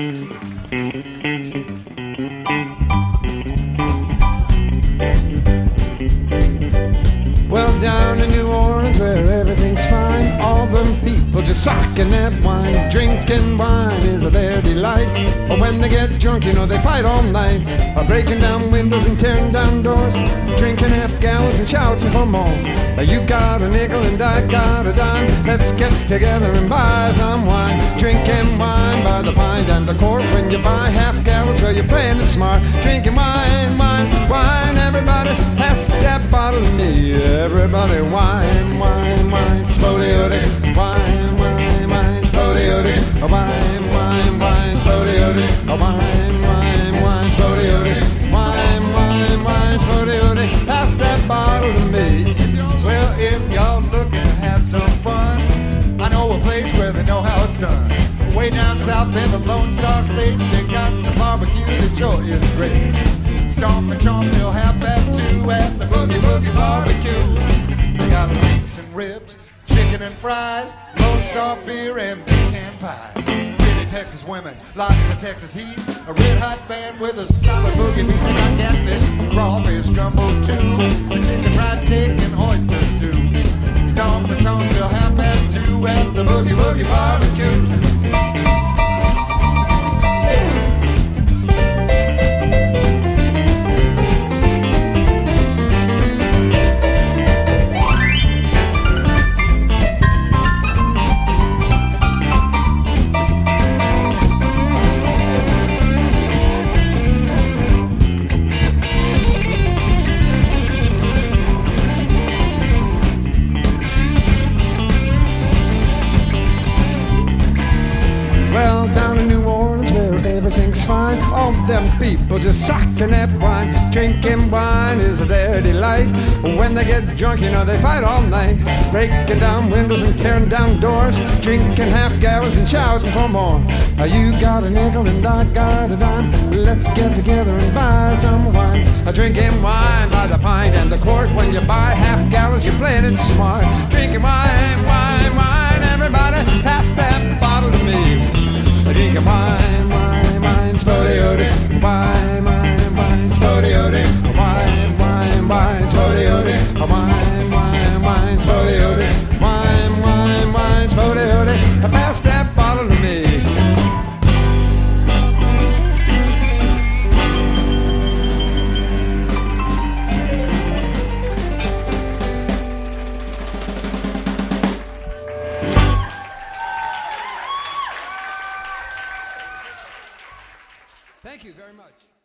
Well, down in New Orleans where everything's fine, all them people just sucking that wine. Drinking wine is their delight. But when they get drunk, you know they fight all night. Breaking down windows and tearing down doors, drinking half gallons and shouting for more. You got a nickel and I got a dime, let's get together and buy some wine. Drinking wine by the pint and the quart. When you buy half gallons, well, you're playing it smart. Drinking wine, wine, wine, everybody pass that bottle to me. Everybody wine, wine, wine, spody-odie, wine, wine, wine, spody-odie, wine, wine, wine, spody-odie, wine, wine, wine, spody-odie, wine, wine, wine, spody-odie, pass that bottle to me. Well, if y'all looking to have some fun, I know a place where they know how it's done. Way down south in the Lone Star State, they got some barbecue that sure is great. Stomp and chomp till 2:30 at the Boogie Woogie Barbecue. They got links and ribs, chicken and fries, Lone Star beer and pecan pies. Pretty Texas women, lots of Texas heat, a red hot band with a solid boogie beat. They got catfish, crawfish, gumbo too, the chicken fried steak and oysters too. Stomp and chomp till 2:30 at the Boogie Woogie Barbecue. Well, down in New Orleans where everything's fine, all them people just sucking that wine. Drinking wine is their delight. When they get drunk, you know they fight all night. Breaking down windows and tearing down doors, drinking half gallons and shouting for more. You got a nickel and I got a dime, let's get together and buy some wine. Drinking wine by the pint and the quart. When you buy half gallons, you're playing it smart. Drinking wine, wine, wine, everybody pass that bottle to me. Drinking wine, wine, wine, spody-odie, wine, wine, wine, spody-odie, wine, wine, wine, spody-odie, wine, wine, wine, spody-odie, wine, wine, wine, spody-odie, pass that bottle to me. Thank you very much.